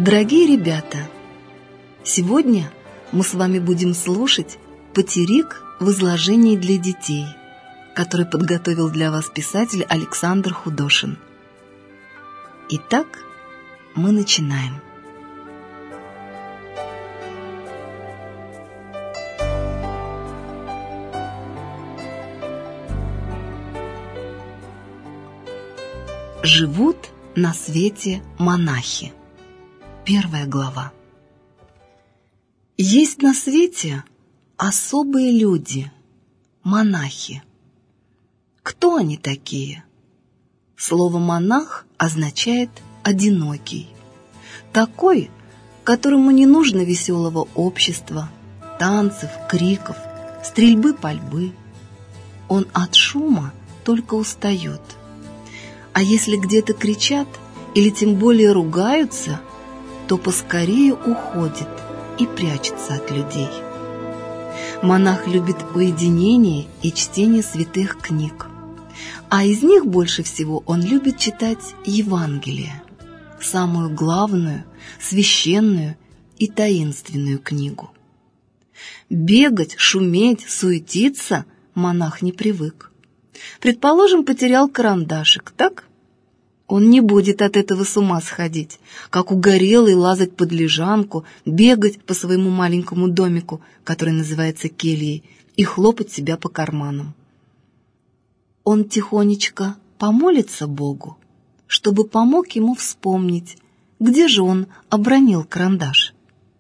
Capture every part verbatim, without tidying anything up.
Дорогие ребята, сегодня мы с вами будем слушать патерик в изложении для детей, который подготовил для вас писатель Александр Худошин. Итак, мы начинаем. Живут на свете монахи. Первая глава. Есть на свете особые люди, монахи. Кто они такие? Слово «монах» означает «одинокий». Такой, которому не нужно веселого общества, танцев, криков, стрельбы-пальбы. Он от шума только устает. А если где-то кричат или тем более ругаются, то поскорее уходит и прячется от людей. Монах любит уединение и чтение святых книг, а из них больше всего он любит читать Евангелие, самую главную, священную и таинственную книгу. Бегать, шуметь, суетиться монах не привык. Предположим, потерял карандашик, так? Он не будет от этого с ума сходить, как угорелый лазать под лежанку, бегать по своему маленькому домику, который называется кельей, и хлопать себя по карманам. Он тихонечко помолится Богу, чтобы помог ему вспомнить, где же он обронил карандаш.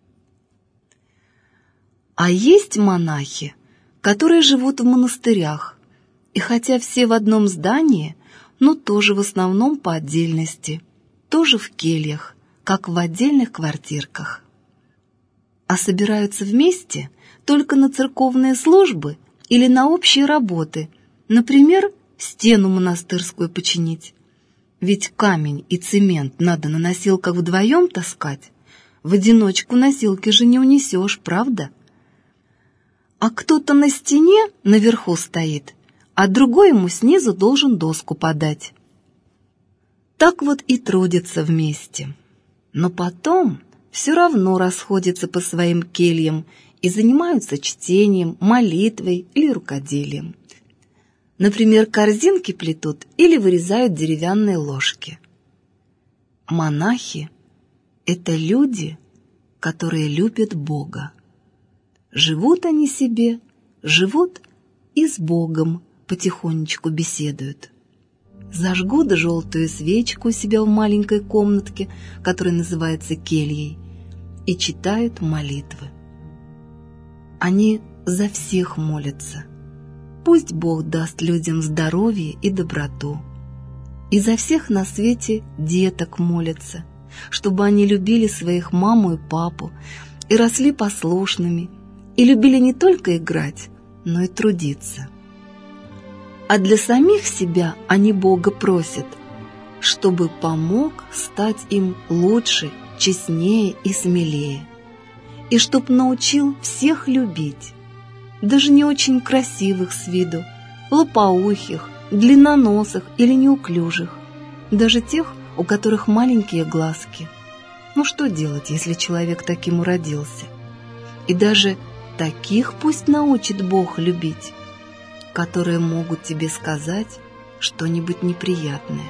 А есть монахи, которые живут в монастырях, и хотя все в одном здании, но тоже в основном по отдельности, тоже в кельях, как в отдельных квартирках. А собираются вместе только на церковные службы или на общие работы, например, стену монастырскую починить. Ведь камень и цемент надо на носилках вдвоем таскать, в одиночку носилки же не унесешь, правда? А кто-то на стене наверху стоит, а другой ему снизу должен доску подать. Так вот и трудятся вместе. Но потом все равно расходятся по своим кельям и занимаются чтением, молитвой или рукоделием. Например, корзинки плетут или вырезают деревянные ложки. Монахи — это люди, которые любят Бога. Живут они себе, живут и с Богом потихонечку беседуют. Зажгут желтую свечку у себя в маленькой комнатке, которая называется кельей, и читают молитвы. Они за всех молятся. Пусть Бог даст людям здоровье и доброту. И за всех на свете деток молятся, чтобы они любили своих маму и папу, и росли послушными, и любили не только играть, но и трудиться. А для самих себя они Бога просят, чтобы помог стать им лучше, честнее и смелее, и чтоб научил всех любить, даже не очень красивых с виду, лопоухих, длинноносых или неуклюжих, даже тех, у которых маленькие глазки. Ну что делать, если человек таким уродился? И даже таких пусть научит Бог любить, которые могут тебе сказать что-нибудь неприятное.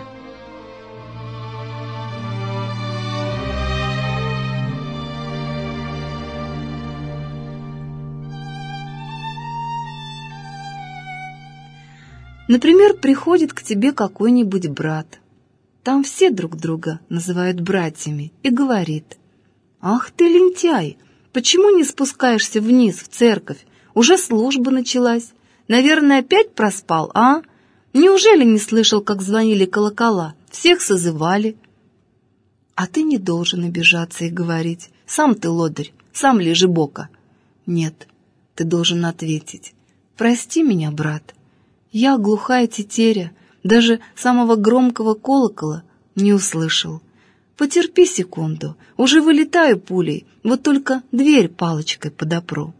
Например, приходит к тебе какой-нибудь брат. Там все друг друга называют братьями и говорит: «Ах ты, лентяй, почему не спускаешься вниз в церковь? Уже служба началась. Наверное, опять проспал, а? Неужели не слышал, как звонили колокола? Всех созывали». А ты не должен обижаться и говорить: «Сам ты лодырь, сам лежебока». Нет, ты должен ответить: «Прости меня, брат, я глухая тетеря, даже самого громкого колокола не услышал. Потерпи секунду, уже вылетаю пулей, вот только дверь палочкой подопру».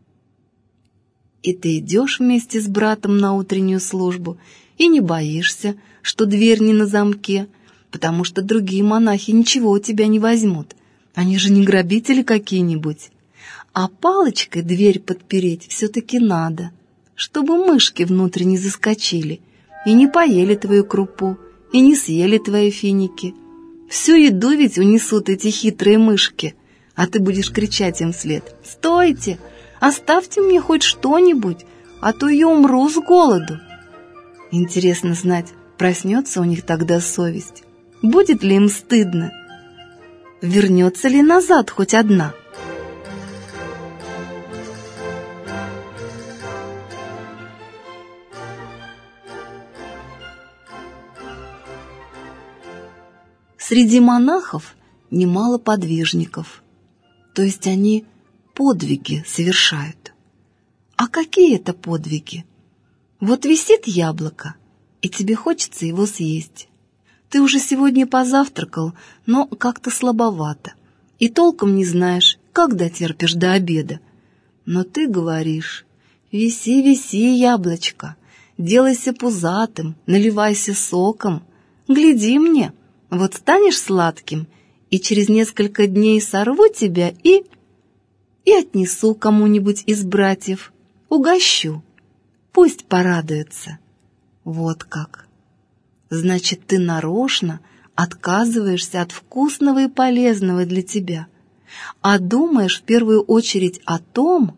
И ты идешь вместе с братом на утреннюю службу и не боишься, что дверь не на замке, потому что другие монахи ничего у тебя не возьмут, Они же не грабители какие-нибудь. А палочкой дверь подпереть все-таки надо, чтобы мышки внутрь не заскочили и не поели твою крупу, и не съели твои финики. Всю еду ведь унесут эти хитрые мышки, а ты будешь кричать им вслед: «Стойте! Оставьте мне хоть что-нибудь, а то я умру с голоду». Интересно знать, проснется у них тогда совесть? Будет ли им стыдно? Вернется ли назад хоть одна? Среди монахов немало подвижников, то есть они подвиги совершают. А какие это подвиги? Вот висит яблоко, и тебе хочется его съесть. Ты уже сегодня позавтракал, но как-то слабовато, и толком не знаешь, как дотерпишь до обеда. Но ты говоришь: «Виси, виси, яблочко, делайся пузатым, наливайся соком, гляди мне, вот станешь сладким, и через несколько дней сорву тебя и... и отнесу кому-нибудь из братьев, угощу, пусть порадуется». Вот как. Значит, ты нарочно отказываешься от вкусного и полезного для тебя, а думаешь в первую очередь о том,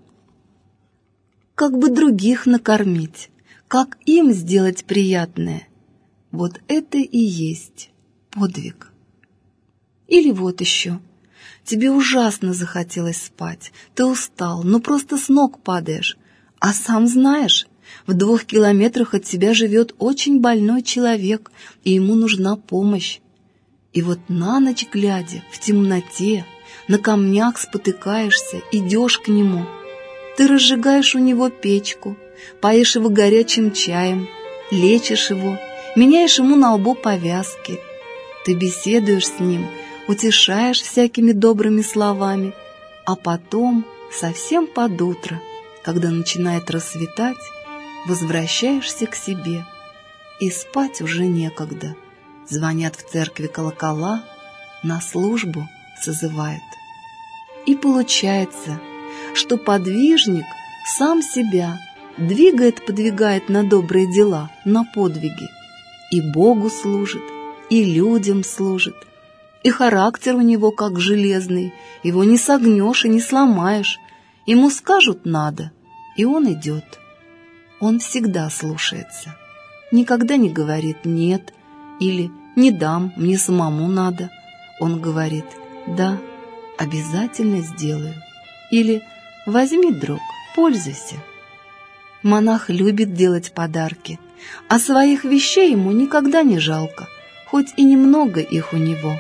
как бы других накормить, как им сделать приятное. Вот это и есть подвиг. Или вот еще. Тебе ужасно захотелось спать, ты устал, ну просто с ног падаешь, а сам знаешь, в двух километрах от тебя живет очень больной человек, и ему нужна помощь. И вот на ночь глядя, в темноте, на камнях спотыкаешься, идешь к нему. Ты разжигаешь у него печку, поишь его горячим чаем, лечишь его, меняешь ему на лбу повязки. Ты беседуешь с ним, утешаешь всякими добрыми словами, а потом, совсем под утро, когда начинает рассветать, возвращаешься к себе, и спать уже некогда. Звонят в церкви колокола, на службу созывают. И получается, что подвижник сам себя двигает, подвигает на добрые дела, на подвиги. И Богу служит, и людям служит. И характер у него как железный, его не согнешь и не сломаешь. Ему скажут «надо», и он идет. Он всегда слушается, никогда не говорит «нет» или «не дам, мне самому надо». Он говорит «да, обязательно сделаю» или «возьми, друг, пользуйся». Монах любит делать подарки, а своих вещей ему никогда не жалко, хоть и немного их у него.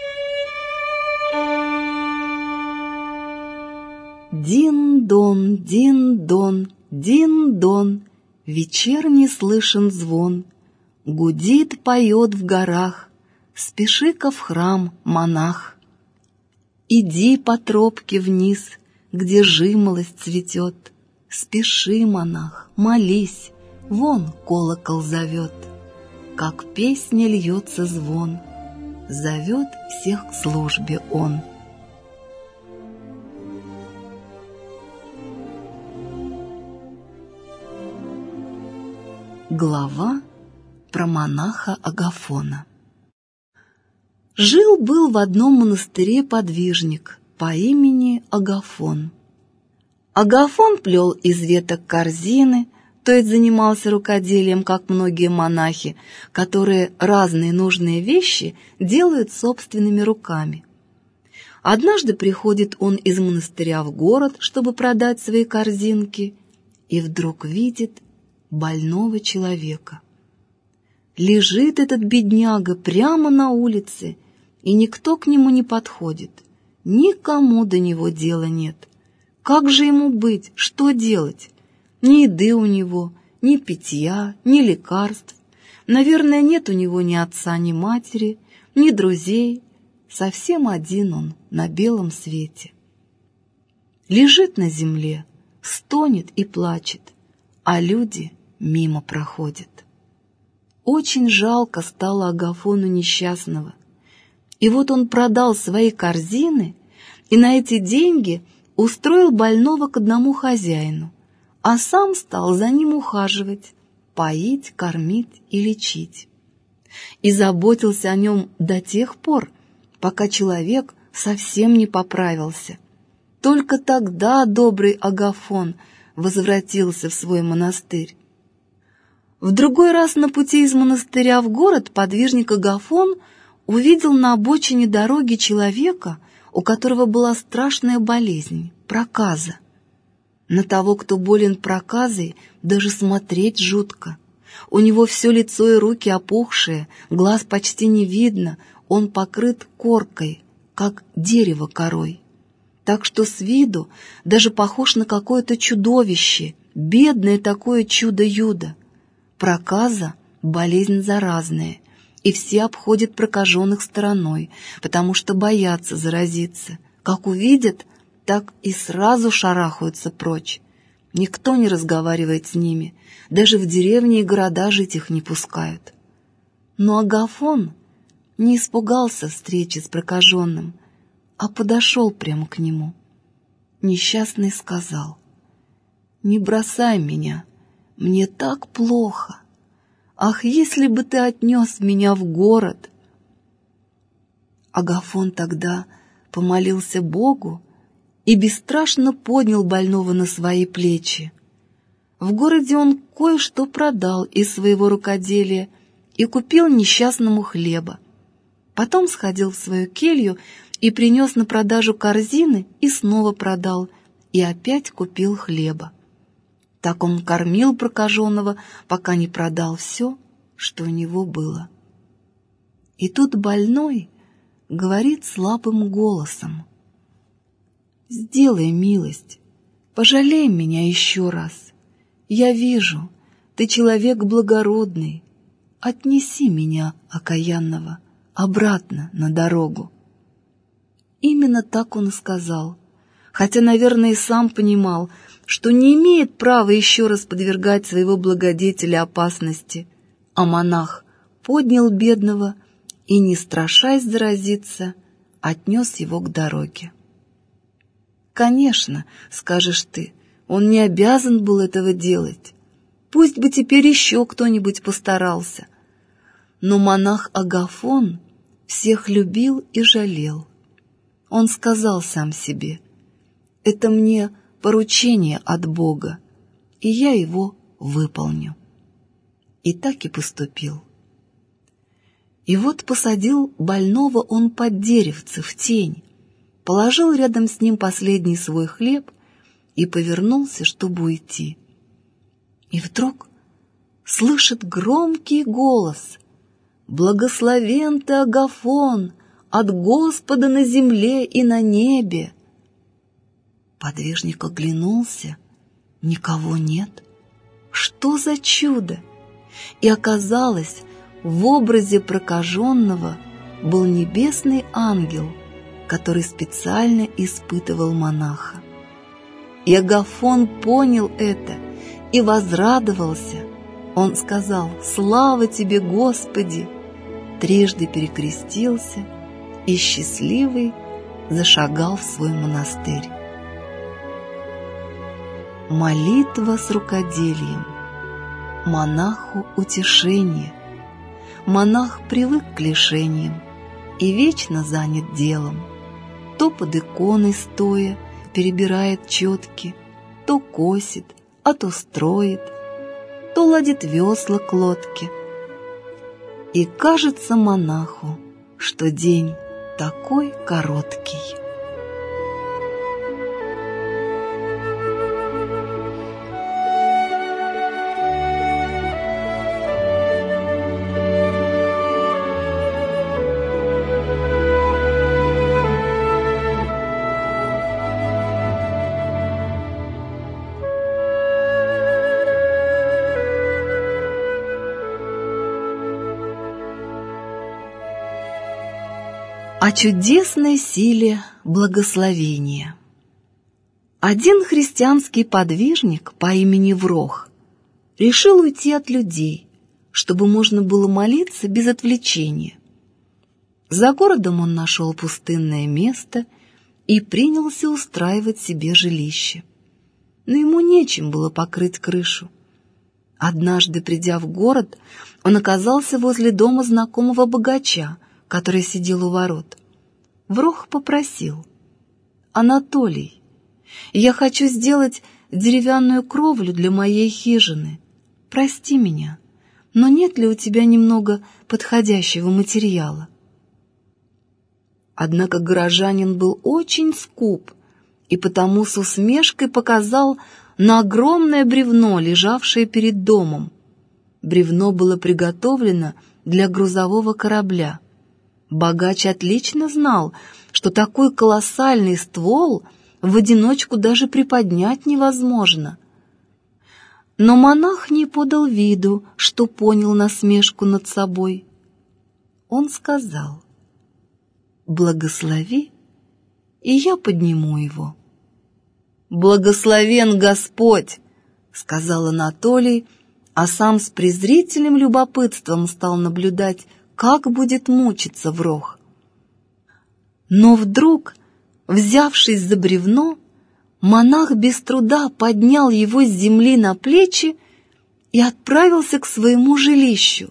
Дин-дон, дин-дон, дин-дон, вечерний слышен звон, гудит, поет в горах, спеши-ка в храм, монах. Иди по тропке вниз, где жимолость цветет, спеши, монах, молись, вон колокол зовет, как песня льется звон, зовет всех к службе он. Глава про монаха Агафона. Жил-был в одном монастыре подвижник по имени Агафон. Агафон плел из веток корзины, то есть занимался рукоделием, как многие монахи, которые разные нужные вещи делают собственными руками. Однажды приходит он из монастыря в город, чтобы продать свои корзинки, и вдруг видит больного человека. Лежит этот бедняга прямо на улице, и никто к нему не подходит, никому до него дела нет. Как же ему быть, что делать? Ни еды у него, ни питья, ни лекарств. Наверное, нет у него ни отца, ни матери, ни друзей. Совсем один он на белом свете. Лежит на земле, стонет и плачет, а люди мимо проходят. Очень жалко стало Агафону несчастного, И вот он продал свои корзины и на эти деньги устроил больного к одному хозяину, а сам стал за ним ухаживать, поить, кормить и лечить. И заботился о нем до тех пор, пока человек совсем не поправился. Только тогда добрый Агафон возвратился в свой монастырь. В другой раз на пути из монастыря в город подвижник Агафон увидел на обочине дороги человека, у которого была страшная болезнь – проказа. На того, кто болен проказой, даже смотреть жутко. У него все лицо и руки опухшие, глаз почти не видно, он покрыт коркой, как дерево корой. Так что с виду даже похож на какое-то чудовище, бедное такое чудо-юдо. Проказа – болезнь заразная, и все обходят прокаженных стороной, потому что боятся заразиться. Как увидят, так и сразу шарахаются прочь. Никто не разговаривает с ними, даже в деревне и города жить их не пускают. Но Агафон не испугался встречи с прокаженным, а подошел прямо к нему. Несчастный сказал: «Не бросай меня, мне так плохо. Ах, если бы ты отнес меня в город!» Агафон тогда помолился Богу и бесстрашно поднял больного на свои плечи. В городе он кое-что продал из своего рукоделия и купил несчастному хлеба. Потом сходил в свою келью и принес на продажу корзины и снова продал, и опять купил хлеба. Так он кормил прокаженного, пока не продал все, что у него было. И тут больной говорит слабым голосом: «Сделай милость, пожалей меня еще раз. Я вижу, ты человек благородный. Отнеси меня, окаянного, обратно на дорогу». Именно так он и сказал, хотя, наверное, и сам понимал, что не имеет права еще раз подвергать своего благодетеля опасности, а монах поднял бедного и, не страшась заразиться, отнес его к дороге. Конечно, скажешь ты, он не обязан был этого делать. Пусть бы теперь еще кто-нибудь постарался. Но монах Агафон всех любил и жалел. Он сказал сам себе: «Это мне поручение от Бога, и я его выполню». И так и поступил. И вот посадил больного он под деревце в тень, положил рядом с ним последний свой хлеб и повернулся, чтобы уйти. И вдруг слышит громкий голос: «Благословен ты, Агафон, от Господа на земле и на небе!» Подвижник оглянулся, никого нет. Что за чудо! И оказалось, в образе прокаженного был небесный ангел, который специально испытывал монаха. И Агафон понял это и возрадовался. Он сказал: «Слава тебе, Господи!» Трижды перекрестился и счастливый зашагал в свой монастырь. Молитва с рукоделием. Монаху утешение. Монах привык к лишениям и вечно занят делом. То под иконой стоя перебирает четки, то косит, а то строит, то ладит весла к лодке. И кажется монаху, что день такой короткий. О чудесной силе благословения. Один христианский подвижник по имени Врох решил уйти от людей, чтобы можно было молиться без отвлечения. За городом он нашел пустынное место и принялся устраивать себе жилище. Но ему нечем было покрыть крышу. Однажды, придя в город, он оказался возле дома знакомого богача, который сидел у ворот. Врох попросил: «Анатолий, я хочу сделать деревянную кровлю для моей хижины. Прости меня, но нет ли у тебя немного подходящего материала?» Однако горожанин был очень скуп и потому с усмешкой показал на огромное бревно, лежавшее перед домом. Бревно было приготовлено для грузового корабля. Богач отлично знал, что такой колоссальный ствол в одиночку даже приподнять невозможно. Но монах не подал виду, что понял насмешку над собой. Он сказал: «Благослови, и я подниму его». «Благословен Господь!» — сказал Анатолий, а сам с презрительным любопытством стал наблюдать, как будет мучиться Врох. Но вдруг, взявшись за бревно, монах без труда поднял его с земли на плечи и отправился к своему жилищу.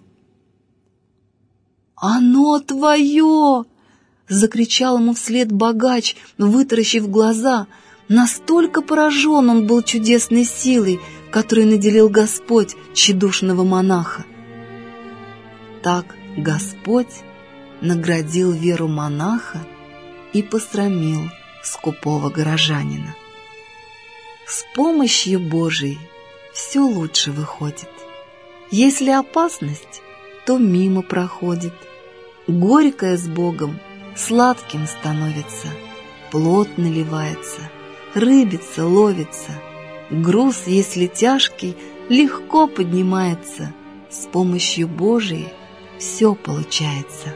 «Оно твое!» — закричал ему вслед богач, вытаращив глаза. Настолько поражен он был чудесной силой, которой наделил Господь тщедушного монаха. Так Господь наградил веру монаха и посрамил скупого горожанина. С помощью Божией все лучше выходит. Если опасность, то мимо проходит. Горькое с Богом сладким становится, плод наливается, рыбица ловится. Груз, если тяжкий, легко поднимается. С помощью Божией все получается.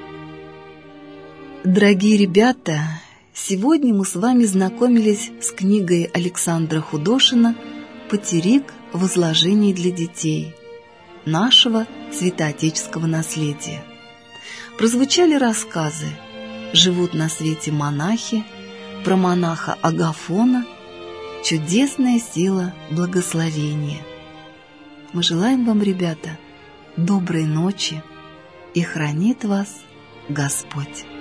Дорогие ребята, сегодня мы с вами знакомились с книгой Александра Худошина «Потерик в изложении для детей» нашего святоотеческого наследия. Прозвучали рассказы «Живут на свете монахи», про монаха Агафона, «Чудесная сила благословения». Мы желаем вам, ребята, доброй ночи, и хранит вас Господь.